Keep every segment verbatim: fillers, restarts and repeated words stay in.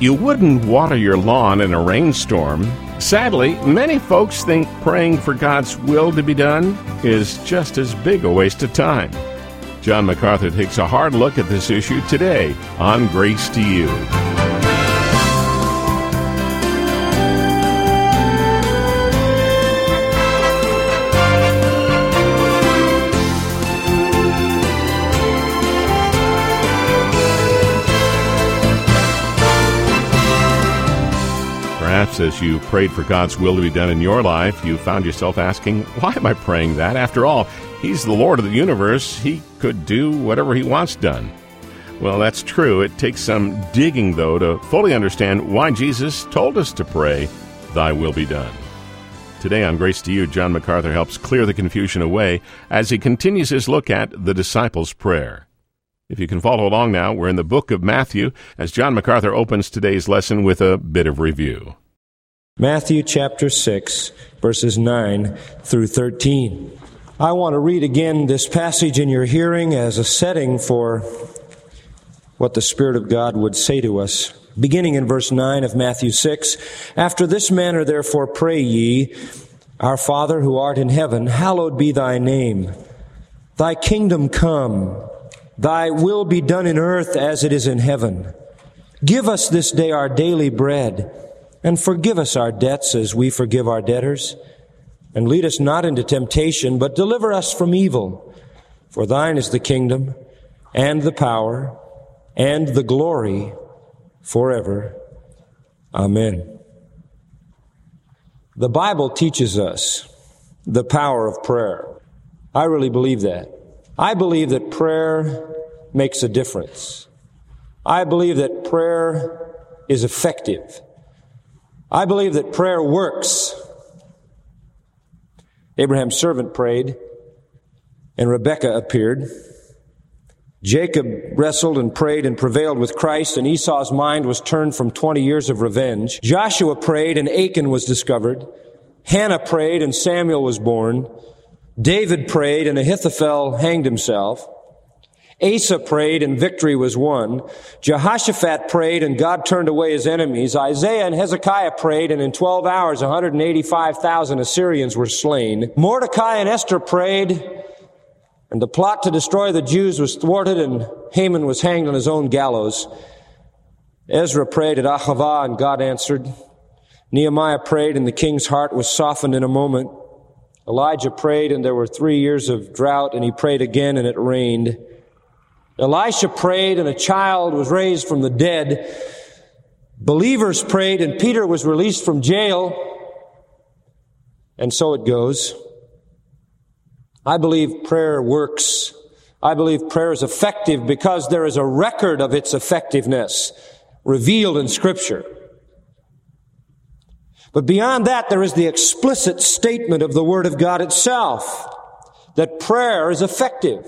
You wouldn't water your lawn in a rainstorm. Sadly, many folks think praying for God's will to be done is just as big a waste of time. John MacArthur takes a hard look at this issue today on Grace to You. Perhaps as you prayed for God's will to be done in your life, you found yourself asking, why am I praying that? After all, He's the Lord of the universe. He could do whatever He wants done. Well, that's true. It takes some digging, though, to fully understand why Jesus told us to pray, Thy will be done. Today on Grace to You, John MacArthur helps clear the confusion away as he continues his look at the disciples' prayer. If you can follow along now, we're in the book of Matthew as John MacArthur opens today's lesson with a bit of review. Matthew chapter six, verses nine through thirteen. I want to read again this passage in your hearing as a setting for what the Spirit of God would say to us. Beginning in verse nine of Matthew six, After this manner therefore pray ye, Our Father who art in heaven, hallowed be thy name. Thy kingdom come, thy will be done in earth as it is in heaven. Give us this day our daily bread, and forgive us our debts as we forgive our debtors. And lead us not into temptation, but deliver us from evil. For thine is the kingdom, and the power, and the glory, forever. Amen. The Bible teaches us the power of prayer. I really believe that. I believe that prayer makes a difference. I believe that prayer is effective. I believe that prayer works. Abraham's servant prayed, and Rebekah appeared. Jacob wrestled and prayed and prevailed with Christ, and Esau's mind was turned from twenty years of revenge. Joshua prayed, and Achan was discovered. Hannah prayed, and Samuel was born. David prayed, and Ahithophel hanged himself. Asa prayed, and victory was won. Jehoshaphat prayed, and God turned away his enemies. Isaiah and Hezekiah prayed, and in twelve hours, one hundred eighty-five thousand Assyrians were slain. Mordecai and Esther prayed, and the plot to destroy the Jews was thwarted, and Haman was hanged on his own gallows. Ezra prayed at Ahavah, and God answered. Nehemiah prayed, and the king's heart was softened in a moment. Elijah prayed, and there were three years of drought, and he prayed again, and it rained. Elisha prayed, and a child was raised from the dead. Believers prayed, and Peter was released from jail. And so it goes. I believe prayer works. I believe prayer is effective because there is a record of its effectiveness revealed in Scripture. But beyond that, there is the explicit statement of the Word of God itself that prayer is effective.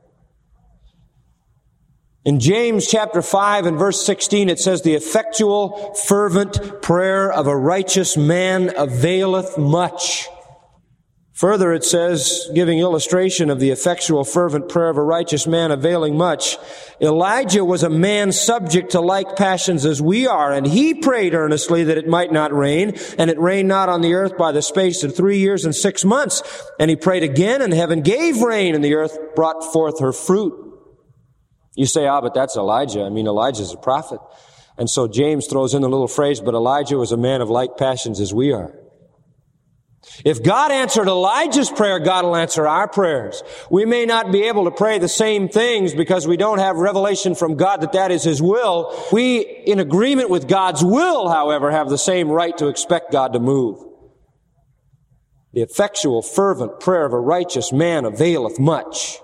In James chapter five and verse sixteen, it says, The effectual, fervent prayer of a righteous man availeth much. Further, it says, giving illustration of the effectual, fervent prayer of a righteous man availing much, Elijah was a man subject to like passions as we are, and he prayed earnestly that it might not rain, and it rained not on the earth by the space of three years and six months. And he prayed again, and heaven gave rain, and the earth brought forth her fruit. You say, ah, but that's Elijah. I mean, Elijah's a prophet. And so James throws in a little phrase, but Elijah was a man of like passions as we are. If God answered Elijah's prayer, God will answer our prayers. We may not be able to pray the same things because we don't have revelation from God that that is His will. We, in agreement with God's will, however, have the same right to expect God to move. The effectual, fervent prayer of a righteous man availeth much.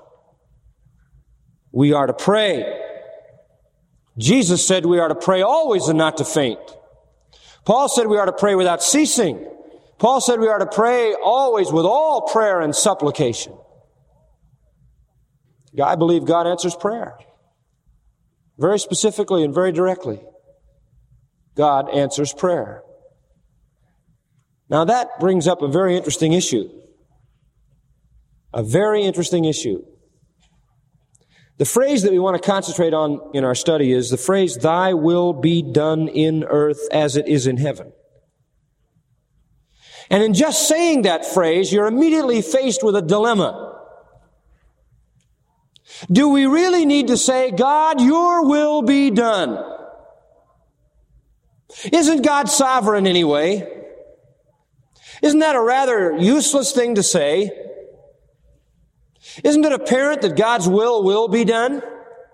We are to pray. Jesus said we are to pray always and not to faint. Paul said we are to pray without ceasing. Paul said we are to pray always with all prayer and supplication. I believe God answers prayer. Very specifically and very directly. God answers prayer. Now that brings up a very interesting issue. A very interesting issue. The phrase that we want to concentrate on in our study is the phrase, "Thy will be done in earth as it is in heaven." And in just saying that phrase, you're immediately faced with a dilemma. Do we really need to say, "God, your will be done"? Isn't God sovereign anyway? Isn't that a rather useless thing to say? Isn't it apparent that God's will will be done?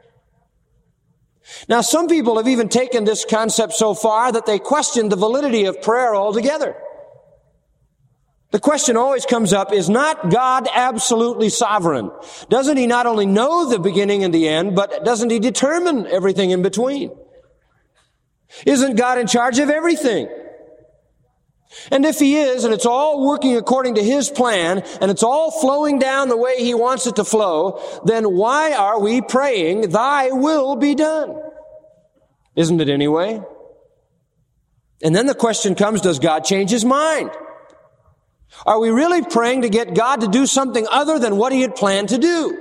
Now, some people have even taken this concept so far that they question the validity of prayer altogether. The question always comes up, is not God absolutely sovereign? Doesn't He not only know the beginning and the end, but doesn't He determine everything in between? Isn't God in charge of everything? And if He is, and it's all working according to His plan, and it's all flowing down the way He wants it to flow, then why are we praying, "Thy will be done"? Isn't it anyway? And then the question comes, does God change His mind? Are we really praying to get God to do something other than what He had planned to do?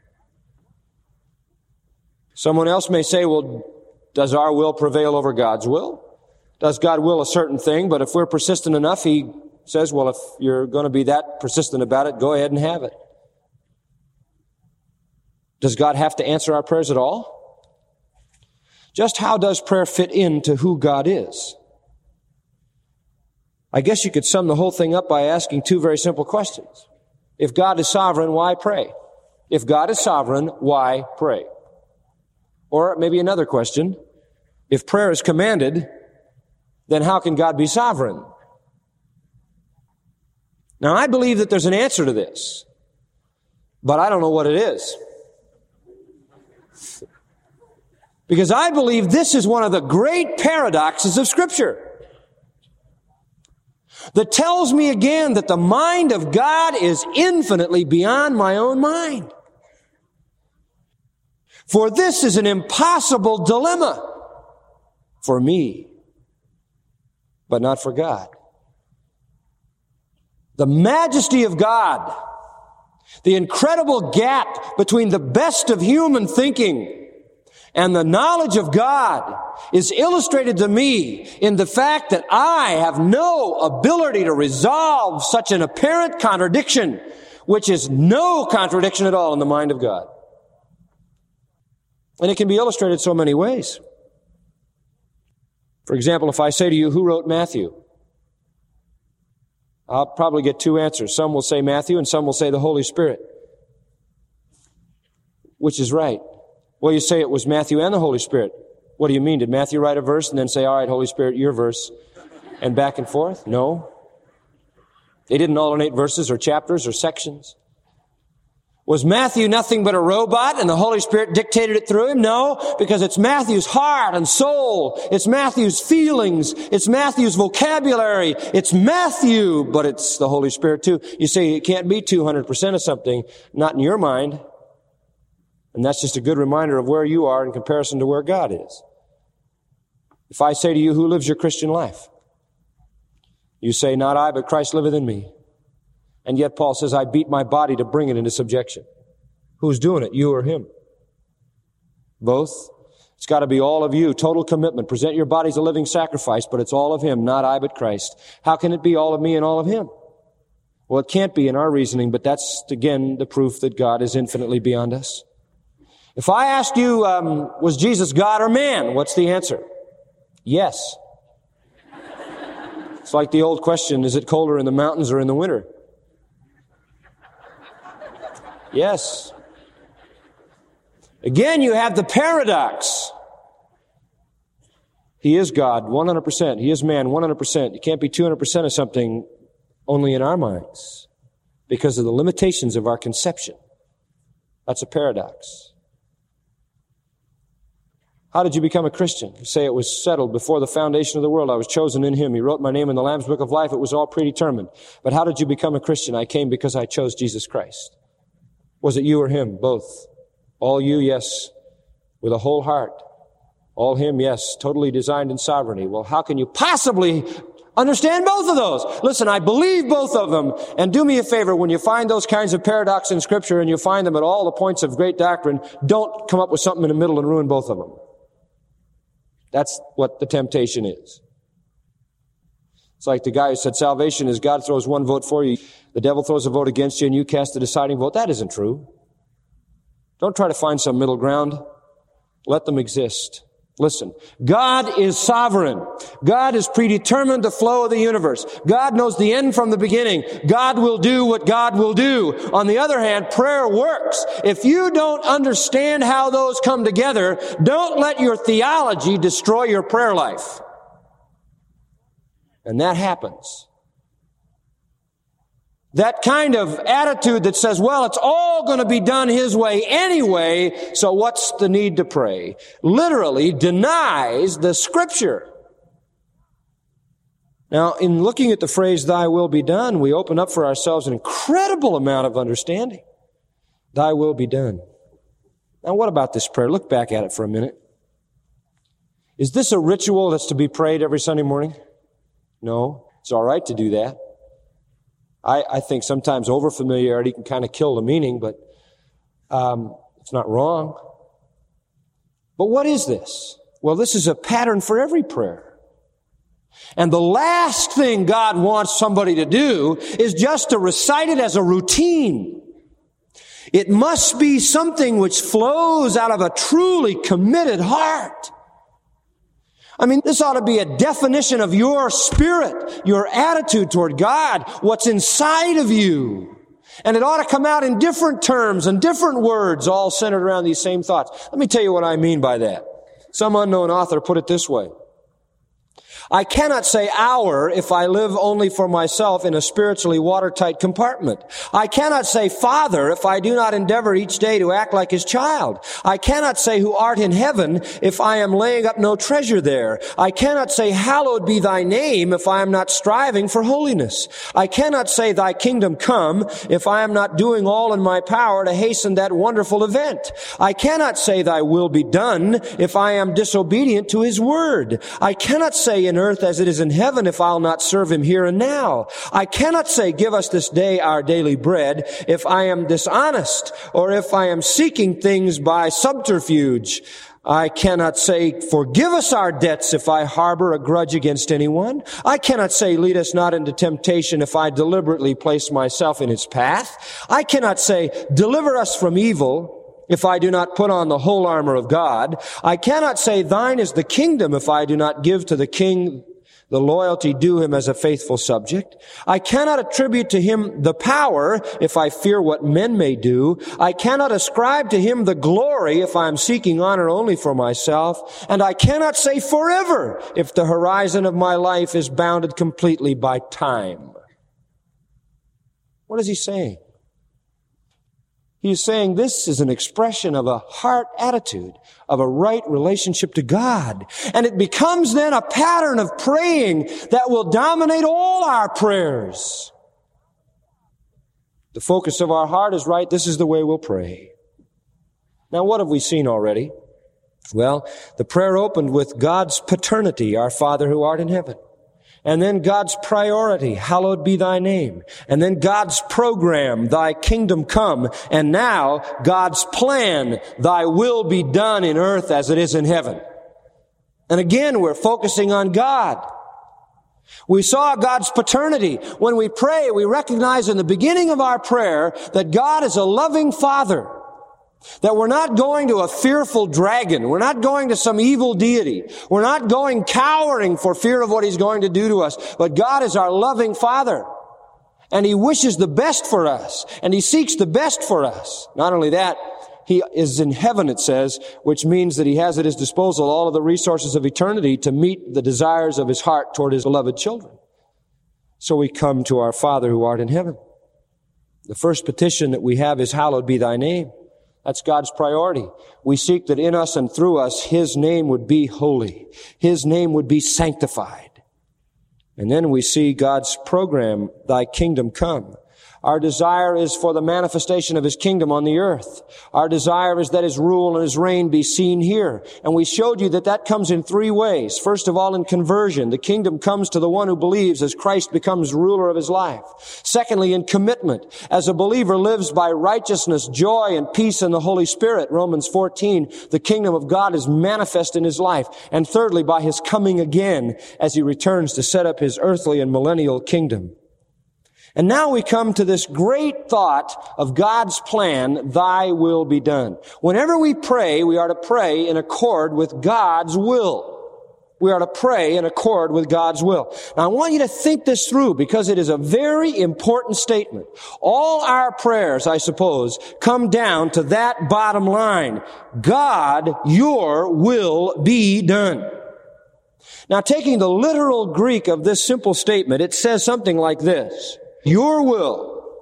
Someone else may say, well, does our will prevail over God's will? Does God will a certain thing, but if we're persistent enough, He says, well, if you're going to be that persistent about it, go ahead and have it. Does God have to answer our prayers at all? Just how does prayer fit into who God is? I guess you could sum the whole thing up by asking two very simple questions. If God is sovereign, why pray? If God is sovereign, why pray? Or maybe another question. If prayer is commanded, then how can God be sovereign? Now, I believe that there's an answer to this, but I don't know what it is. Because I believe this is one of the great paradoxes of Scripture that tells me again that the mind of God is infinitely beyond my own mind. For this is an impossible dilemma for me, but not for God. The majesty of God, the incredible gap between the best of human thinking and the knowledge of God is illustrated to me in the fact that I have no ability to resolve such an apparent contradiction, which is no contradiction at all in the mind of God. And it can be illustrated so many ways. For example, if I say to you, who wrote Matthew? I'll probably get two answers. Some will say Matthew and some will say the Holy Spirit. Which is right? Well, you say it was Matthew and the Holy Spirit. What do you mean? Did Matthew write a verse and then say, all right, Holy Spirit, your verse, and back and forth? No. They didn't alternate verses or chapters or sections. Was Matthew nothing but a robot and the Holy Spirit dictated it through him? No, because it's Matthew's heart and soul. It's Matthew's feelings. It's Matthew's vocabulary. It's Matthew, but it's the Holy Spirit too. You say it can't be two hundred percent of something, not in your mind. And that's just a good reminder of where you are in comparison to where God is. If I say to you, who lives your Christian life? You say, not I, but Christ liveth in me. And yet Paul says, I beat my body to bring it into subjection. Who's doing it, you or him? Both. It's got to be all of you, total commitment. Present your body as a living sacrifice, but it's all of him, not I, but Christ. How can it be all of me and all of him? Well, it can't be in our reasoning, but that's, again, the proof that God is infinitely beyond us. If I asked you, um, was Jesus God or man? What's the answer? Yes. It's like the old question, is it colder in the mountains or in the winter? Yes. Again, you have the paradox. He is God, one hundred percent. He is man, one hundred percent. You can't be two hundred percent of something only in our minds because of the limitations of our conception. That's a paradox. How did you become a Christian? You say it was settled before the foundation of the world. I was chosen in Him. He wrote my name in the Lamb's Book of Life. It was all predetermined. But how did you become a Christian? I came because I chose Jesus Christ. Was it you or Him? Both. All you, yes, with a whole heart. All Him, yes, totally designed in sovereignty. Well, how can you possibly Understand both of those. Listen, I believe both of them. And do me a favor, when you find those kinds of paradoxes in Scripture and you find them at all the points of great doctrine, don't come up with something in the middle and ruin both of them. That's what the temptation is. It's like the guy who said salvation is God throws one vote for you, the devil throws a vote against you, and you cast the deciding vote. That isn't true. Don't try to find some middle ground. Let them exist. Listen, God is sovereign. God has predetermined the flow of the universe. God knows the end from the beginning. God will do what God will do. On the other hand, prayer works. If you don't understand how those come together, don't let your theology destroy your prayer life. And that happens. That kind of attitude that says, well, it's all going to be done His way anyway, so what's the need to pray? Literally denies the Scripture. Now, in looking at the phrase, thy will be done, we open up for ourselves an incredible amount of understanding. Thy will be done. Now, what about this prayer? Look back at it for a minute. Is this a ritual that's to be prayed every Sunday morning? No. It's all right to do that. I, I think sometimes overfamiliarity can kind of kill the meaning, but um, it's not wrong. But what is this? Well, this is a pattern for every prayer. And the last thing God wants somebody to do is just to recite it as a routine. It must be something which flows out of a truly committed heart. I mean, this ought to be a definition of your spirit, your attitude toward God, what's inside of you. And it ought to come out in different terms and different words, all centered around these same thoughts. Let me tell you what I mean by that. Some unknown author put it this way. I cannot say our if I live only for myself in a spiritually watertight compartment. I cannot say Father if I do not endeavor each day to act like His child. I cannot say who art in heaven if I am laying up no treasure there. I cannot say hallowed be thy name if I am not striving for holiness. I cannot say thy kingdom come if I am not doing all in my power to hasten that wonderful event. I cannot say thy will be done if I am disobedient to His word. I cannot say in earth as it is in heaven if I'll not serve Him here and now. I cannot say, give us this day our daily bread if I am dishonest or if I am seeking things by subterfuge. I cannot say, forgive us our debts if I harbor a grudge against anyone. I cannot say, lead us not into temptation if I deliberately place myself in its path. I cannot say, deliver us from evil if I do not put on the whole armor of God. I cannot say, thine is the kingdom if I do not give to the king the loyalty due him as a faithful subject. I cannot attribute to Him the power if I fear what men may do. I cannot ascribe to Him the glory if I am seeking honor only for myself. And I cannot say forever if the horizon of my life is bounded completely by time. What is he saying? He's saying this is an expression of a heart attitude, of a right relationship to God. And it becomes then a pattern of praying that will dominate all our prayers. The focus of our heart is right. This is the way we'll pray. Now, what have we seen already? Well, the prayer opened with God's paternity, our Father who art in heaven. And then God's priority, hallowed be thy name. And then God's program, thy kingdom come. And now God's plan, thy will be done in earth as it is in heaven. And again, we're focusing on God. We saw God's paternity. When we pray, we recognize in the beginning of our prayer that God is a loving Father. That we're not going to a fearful dragon. We're not going to some evil deity. We're not going cowering for fear of what He's going to do to us. But God is our loving Father. And He wishes the best for us. And He seeks the best for us. Not only that, He is in heaven, it says, which means that He has at His disposal all of the resources of eternity to meet the desires of His heart toward His beloved children. So we come to our Father who art in heaven. The first petition that we have is, hallowed be thy name. That's God's priority. We seek that in us and through us, His name would be holy. His name would be sanctified. And then we see God's program, thy kingdom come. Our desire is for the manifestation of His kingdom on the earth. Our desire is that His rule and His reign be seen here. And we showed you that that comes in three ways. First of all, in conversion. The kingdom comes to the one who believes as Christ becomes ruler of his life. Secondly, in commitment. As a believer lives by righteousness, joy, and peace in the Holy Spirit. Romans fourteen, the kingdom of God is manifest in his life. And thirdly, by his coming again as he returns to set up his earthly and millennial kingdom. And now we come to this great thought of God's plan, thy will be done. Whenever we pray, we are to pray in accord with God's will. We are to pray in accord with God's will. Now I want you to think this through because it is a very important statement. All our prayers, I suppose, come down to that bottom line. God, your will be done. Now taking the literal Greek of this simple statement, it says something like this. Your will,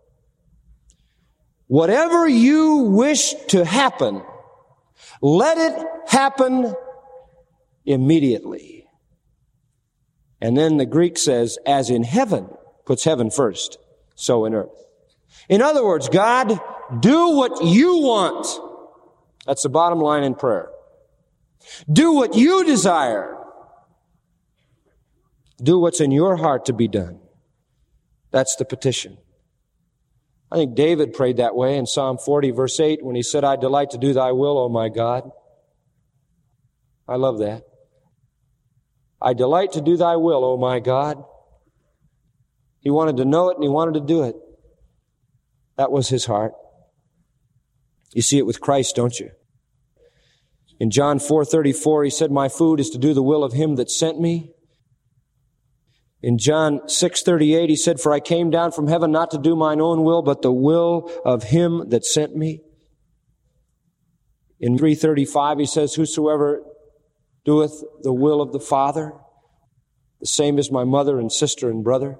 whatever you wish to happen, let it happen immediately. And then the Greek says, as in heaven, puts heaven first, so in earth. In other words, God, do what you want. That's the bottom line in prayer. Do what you desire. Do what's in your heart to be done. That's the petition. I think David prayed that way in Psalm forty, verse eight, when he said, I delight to do thy will, O my God. I love that. I delight to do thy will, O my God. He wanted to know it and he wanted to do it. That was his heart. You see it with Christ, don't you? In John four thirty-four, he said, my food is to do the will of him that sent me. In John six thirty-eight, he said, for I came down from heaven not to do mine own will, but the will of him that sent me. In three thirty-five, he says, whosoever doeth the will of the Father, the same is my mother and sister and brother.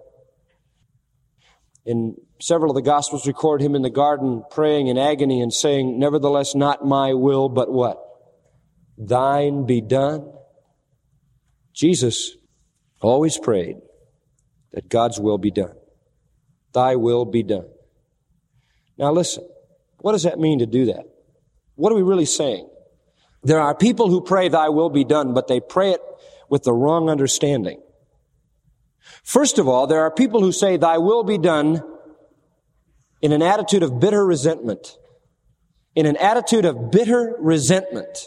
In several of the Gospels record him in the garden praying in agony and saying, nevertheless, not my will, but what? Thine be done. Jesus always prayed that God's will be done. Thy will be done. Now listen, what does that mean to do that? What are we really saying? There are people who pray thy will be done, but they pray it with the wrong understanding. First of all, there are people who say thy will be done in an attitude of bitter resentment. In an attitude of bitter resentment.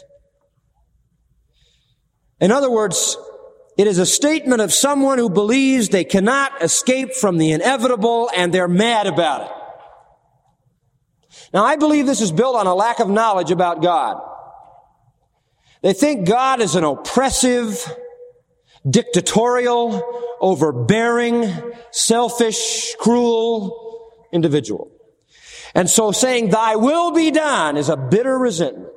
In other words, it is a statement of someone who believes they cannot escape from the inevitable and they're mad about it. Now, I believe this is built on a lack of knowledge about God. They think God is an oppressive, dictatorial, overbearing, selfish, cruel individual. And so saying, thy will be done is a bitter resentment.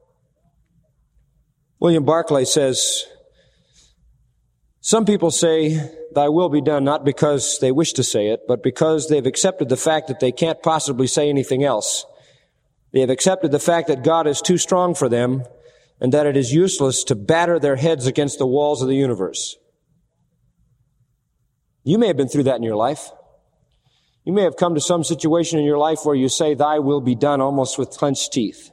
William Barclay says, some people say, thy will be done, not because they wish to say it, but because they've accepted the fact that they can't possibly say anything else. They have accepted the fact that God is too strong for them and that it is useless to batter their heads against the walls of the universe. You may have been through that in your life. You may have come to some situation in your life where you say, thy will be done, almost with clenched teeth.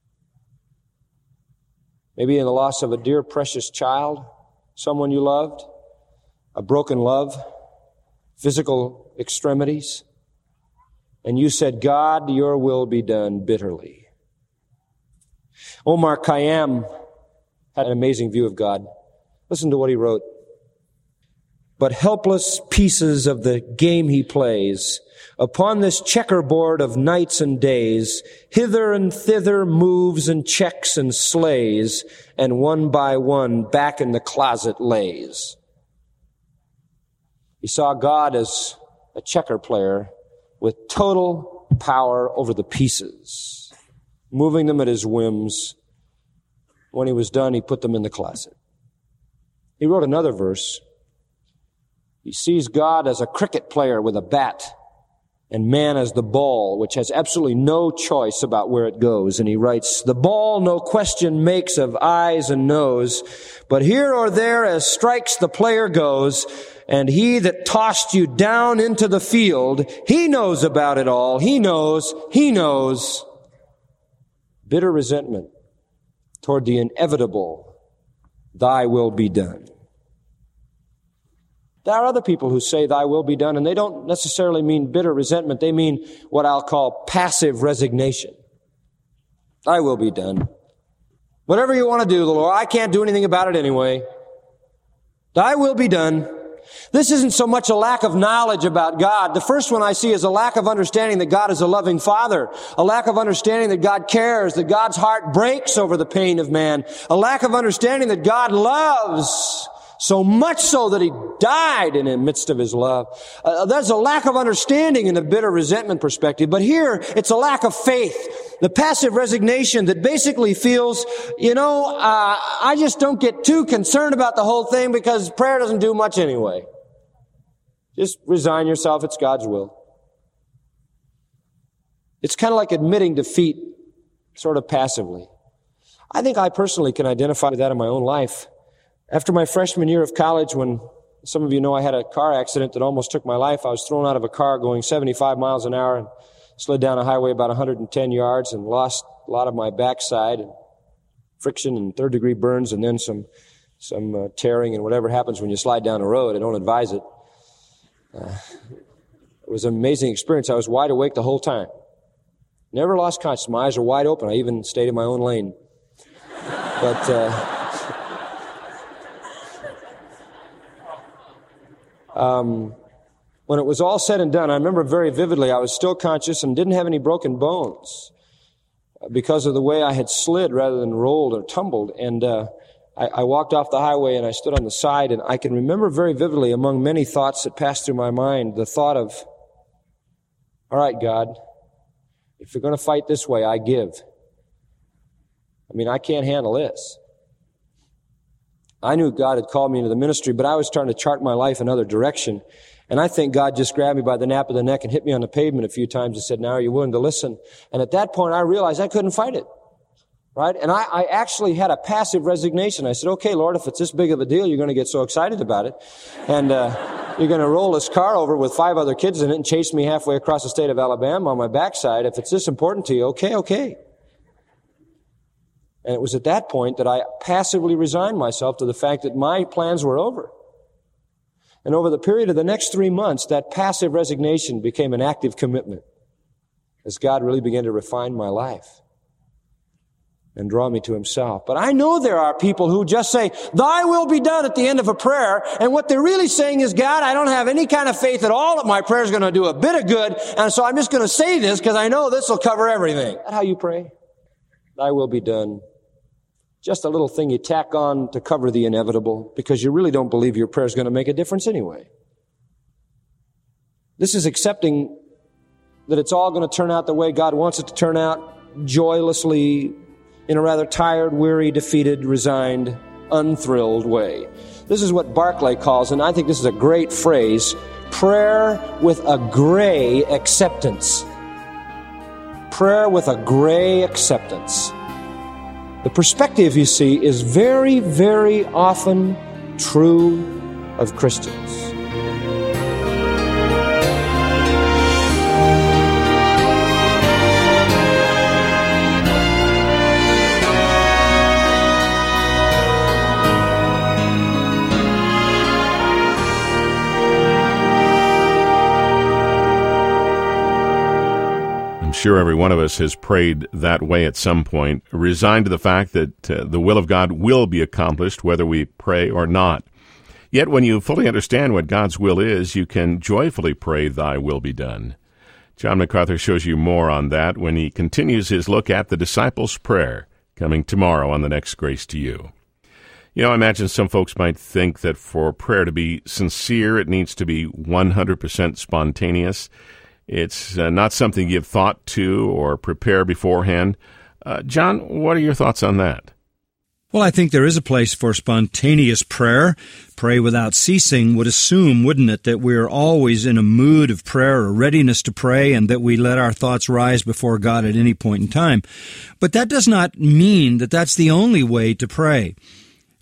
Maybe in the loss of a dear, precious child, someone you loved, a broken love, physical extremities, and you said, God, your will be done bitterly. Omar Khayyam had an amazing view of God. Listen to what he wrote. But helpless pieces of the game he plays, upon this checkerboard of nights and days, hither and thither moves and checks and slays, and one by one back in the closet lays. He saw God as a checker player with total power over the pieces, moving them at his whims. When he was done, he put them in the closet. He wrote another verse. He sees God as a cricket player with a bat and man as the ball, which has absolutely no choice about where it goes. And he writes, the ball no question makes of eyes and nose, but here or there as strikes the player goes, And he that tossed you down into the field, he knows about it all. He knows, he knows. Bitter resentment toward the inevitable, thy will be done. There are other people who say thy will be done, and they don't necessarily mean bitter resentment. They mean what I'll call passive resignation. Thy will be done. Whatever you want to do, the Lord, I can't do anything about it anyway. Thy will be done. This isn't so much a lack of knowledge about God. The first one I see is a lack of understanding that God is a loving Father, a lack of understanding that God cares, that God's heart breaks over the pain of man, a lack of understanding that God loves, so much so that he died in the midst of his love. Uh, there's a lack of understanding in the bitter resentment perspective. But here, it's a lack of faith. The passive resignation that basically feels, you know, uh, I just don't get too concerned about the whole thing because prayer doesn't do much anyway. Just resign yourself. It's God's will. It's kind of like admitting defeat sort of passively. I think I personally can identify with that in my own life. After my freshman year of college, when some of you know I had a car accident that almost took my life, I was thrown out of a car going seventy-five miles an hour and slid down a highway about one hundred ten yards and lost a lot of my backside and friction and third degree burns and then some some uh, tearing and whatever happens when you slide down a road. I don't advise it. Uh, it was an amazing experience. I was wide awake the whole time. Never lost consciousness. My eyes were wide open. I even stayed in my own lane. But uh Um, when it was all said and done, I remember very vividly, I was still conscious and didn't have any broken bones because of the way I had slid rather than rolled or tumbled. And uh, I, I walked off the highway and I stood on the side, and I can remember very vividly, among many thoughts that passed through my mind, the thought of, all right, God, if you're going to fight this way, I give. I mean, I can't handle this. I knew God had called me into the ministry, but I was trying to chart my life another direction. And I think God just grabbed me by the nape of the neck and hit me on the pavement a few times and said, now are you willing to listen? And at that point, I realized I couldn't fight it. Right? And I, I actually had a passive resignation. I said, okay, Lord, if it's this big of a deal, you're going to get so excited about it. And uh, you're going to roll this car over with five other kids in it and chase me halfway across the state of Alabama on my backside. If it's this important to you, okay, okay. And it was at that point that I passively resigned myself to the fact that my plans were over. And over the period of the next three months, that passive resignation became an active commitment as God really began to refine my life and draw me to himself. But I know there are people who just say, thy will be done at the end of a prayer. And what they're really saying is, God, I don't have any kind of faith at all that my prayer is going to do a bit of good. And so I'm just going to say this because I know this will cover everything. Is that how you pray? Thy will be done. Just a little thing you tack on to cover the inevitable because you really don't believe your prayer is going to make a difference anyway. This is accepting that it's all going to turn out the way God wants it to turn out, joylessly, in a rather tired, weary, defeated, resigned, unthrilled way. This is what Barclay calls, and I think this is a great phrase, prayer with a gray acceptance. Prayer with a gray acceptance. The perspective, you see, is very, very often true of Christians. Sure, every one of us has prayed that way at some point, resigned to the fact that uh, the will of God will be accomplished whether we pray or not. Yet when you fully understand what God's will is, you can joyfully pray, thy will be done. John MacArthur shows you more on that when he continues his look at the disciples' prayer, coming tomorrow on the next Grace to You. You know, I imagine some folks might think that for prayer to be sincere, it needs to be one hundred percent spontaneous. It's uh, not something you've thought to or prepare beforehand. Uh, John, what are your thoughts on that? Well, I think there is a place for spontaneous prayer. Pray without ceasing would assume, wouldn't it, that we're always in a mood of prayer or readiness to pray and that we let our thoughts rise before God at any point in time. But that does not mean that that's the only way to pray.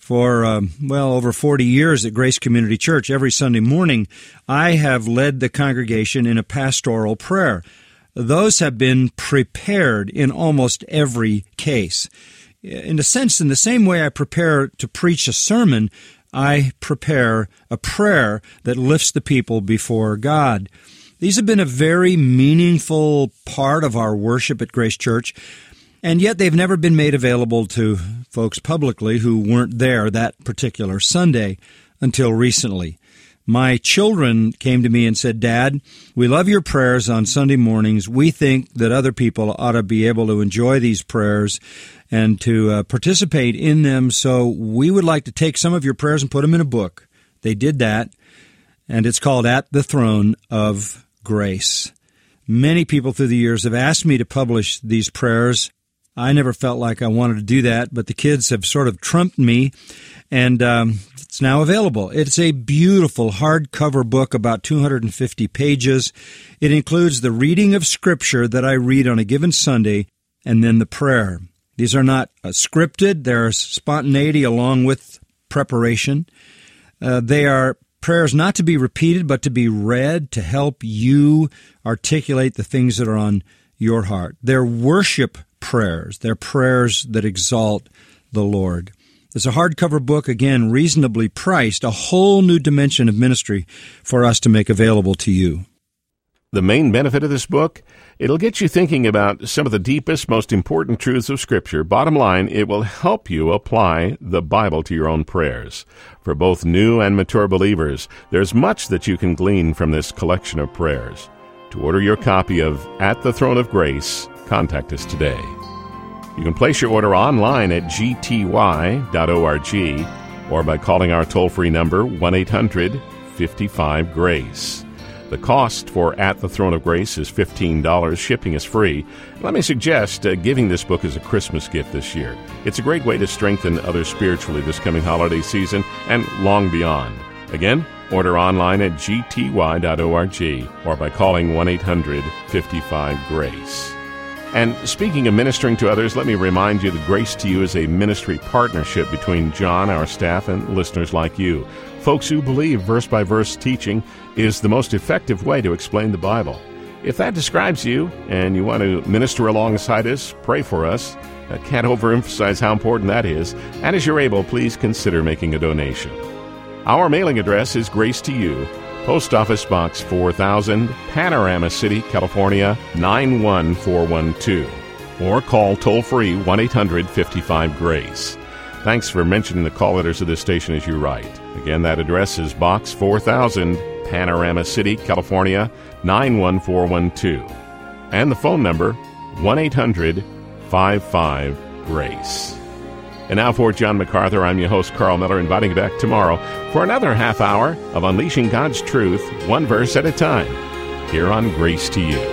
For, um, well, over forty years at Grace Community Church, every Sunday morning, I have led the congregation in a pastoral prayer. Those have been prepared in almost every case. In a sense, in the same way I prepare to preach a sermon, I prepare a prayer that lifts the people before God. These have been a very meaningful part of our worship at Grace Church, and yet they've never been made available to folks publicly who weren't there that particular Sunday until recently. My children came to me and said, "Dad, we love your prayers on Sunday mornings. We think that other people ought to be able to enjoy these prayers and to uh, participate in them, so we would like to take some of your prayers and put them in a book." They did that, and it's called At the Throne of Grace. Many people through the years have asked me to publish these prayers. I never felt like I wanted to do that, but the kids have sort of trumped me, and um, it's now available. It's a beautiful hardcover book, about two hundred fifty pages. It includes the reading of Scripture that I read on a given Sunday, and then the prayer. These are not uh, scripted. There's spontaneity along with preparation. Uh, they are prayers not to be repeated, but to be read to help you articulate the things that are on your heart. They're worship prayers. They're prayers that exalt the Lord. It's a hardcover book, again, reasonably priced, a whole new dimension of ministry for us to make available to you. The main benefit of this book, it'll get you thinking about some of the deepest, most important truths of Scripture. Bottom line, it will help you apply the Bible to your own prayers. For both new and mature believers, there's much that you can glean from this collection of prayers. To order your copy of At the Throne of Grace, contact us today. You can place your order online at g t y dot org or by calling our toll-free number one eight hundred fifty-five grace. The cost for At the Throne of Grace is fifteen dollars. Shipping is free. Let me suggest uh, giving this book as a Christmas gift this year. It's a great way to strengthen others spiritually this coming holiday season and long beyond. Again, order online at g t y dot org or by calling one eight hundred fifty-five grace. And speaking of ministering to others, let me remind you that Grace to You is a ministry partnership between John, our staff, and listeners like you. Folks who believe verse-by-verse teaching is the most effective way to explain the Bible. If that describes you and you want to minister alongside us, pray for us. I can't overemphasize how important that is. And as you're able, please consider making a donation. Our mailing address is Grace to You, Post Office Box four thousand, Panorama City, California, nine one four one two. Or call toll-free one eight hundred fifty-five grace. Thanks for mentioning the call letters of this station as you write. Again, that address is Box four thousand, Panorama City, California, nine one four one two. And the phone number, one eight hundred fifty-five grace. And now for John MacArthur, I'm your host, Carl Miller, inviting you back tomorrow for another half hour of Unleashing God's Truth, one verse at a time, here on Grace to You.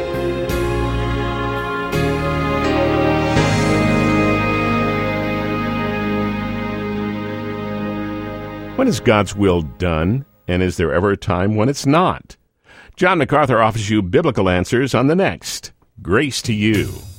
When is God's will done, and is there ever a time when it's not? John MacArthur offers you biblical answers on the next Grace to You.